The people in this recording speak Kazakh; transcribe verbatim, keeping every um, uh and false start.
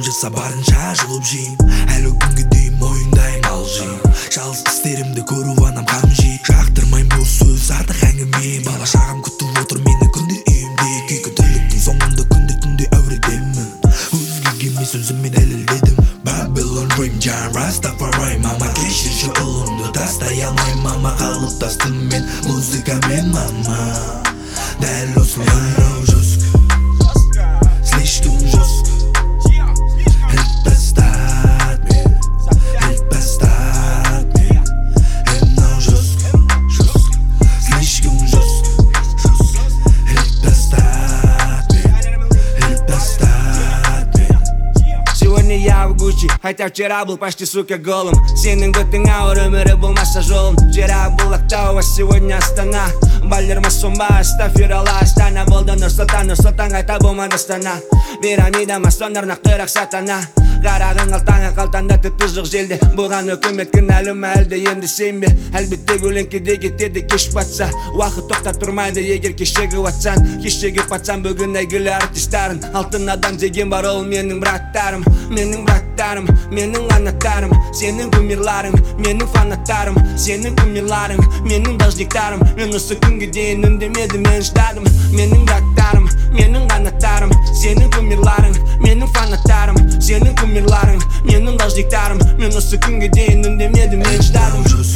Kalcısa barınca жұлып жейм Әлі күнге дейін мойындайым алжиым Жалғыз істерімді көріп анам қам жейді Жақтырмайым бұл сөз артық әңгіме Бала шағам күтіп отыр мені күнде үйімде Күйкі тірліктің соңында күнде түнде әуредемін Өзгеге емес өзіммен дәлелдедім Babylon Dream John Rastafari Мама кешірші ұлымды тастай алмайм Мама қалыптастым мен музыкамен мама Дәл осылай жестко Слишком жестко Это стать мен Это стать мен Мынау жестко Слишком жестко Это стать мен Это стать мен Сегодня я в Гуччи, хотя вчера был почти, сука, голым. Сенің бүтін ауыр өмірі болмаса жолым. Вчера был Ақтау, а сегодня Астана. Балерма сумба, стафирала Астана. Болды Нұр-Сұлтан, Нұр-Сұлтан қайта болмады Астана. Пирамида масондар нақтырақ сатана. Қарағың алтаңа қалтанда тіпті жоқ желде. Бұған өкімет кінәлі ма әлде енді сен бе? Әлбетте көлеңкеде кетеді кеш батса. Уақыт тоқтап тұрмайды егер кешегі ватсан. Кешегі патсан бүгін әйгілі артистарын. Алтын адам деген бар ол менің браттарым. Менің браттарым, менің анаттарым. Сенің кумирларың, менің фанаттарым. Сенің кумирларың, менің должниктарым. Мен осы күнге дейін үндемедім, мен шыдадым. Менің браттарым, менің анаттарым. Сенің кумирларың, менің фанаттарым. Сенің кумирларың, менің должниктарым. Мен осы күнге дейін үндемедім, мен шыдадым.